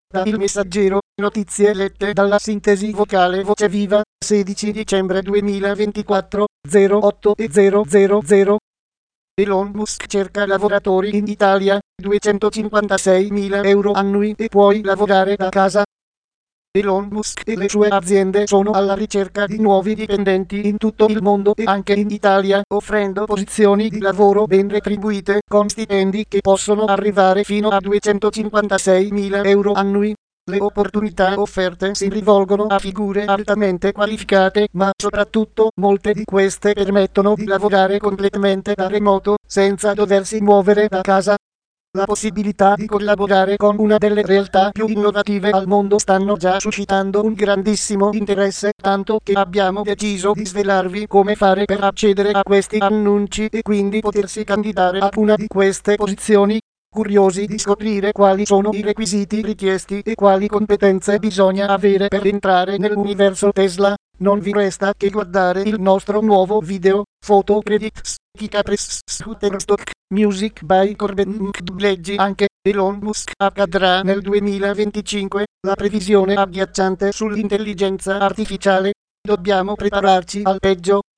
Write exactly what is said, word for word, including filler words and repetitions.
Da Il Messaggero, notizie lette dalla sintesi vocale Voce Viva, sedici dicembre duemilaventiquattro, zero otto e zero zero zero. Elon Musk cerca lavoratori in Italia, duecentocinquantaseimila euro annui e puoi lavorare da casa. Elon Musk e le sue aziende sono alla ricerca di nuovi dipendenti in tutto il mondo e anche in Italia, offrendo posizioni di lavoro ben retribuite, con stipendi che possono arrivare fino a duecentocinquantaseimila euro annui. Le opportunità offerte si rivolgono a figure altamente qualificate, ma soprattutto molte di queste permettono di lavorare completamente da remoto, senza doversi muovere da casa. La possibilità di collaborare con una delle realtà più innovative al mondo stanno già suscitando un grandissimo interesse, tanto che abbiamo deciso di svelarvi come fare per accedere a questi annunci e quindi potersi candidare a una di queste posizioni. Curiosi di scoprire quali sono i requisiti richiesti e quali competenze bisogna avere per entrare nell'universo Tesla? Non vi resta che guardare il nostro nuovo video, Photo Credits, Kikapress Shutterstock, Music by Corben. Leggi anche, Elon Musk accadrà nel duemilaventicinque, la previsione agghiacciante sull'intelligenza artificiale. Dobbiamo prepararci al peggio.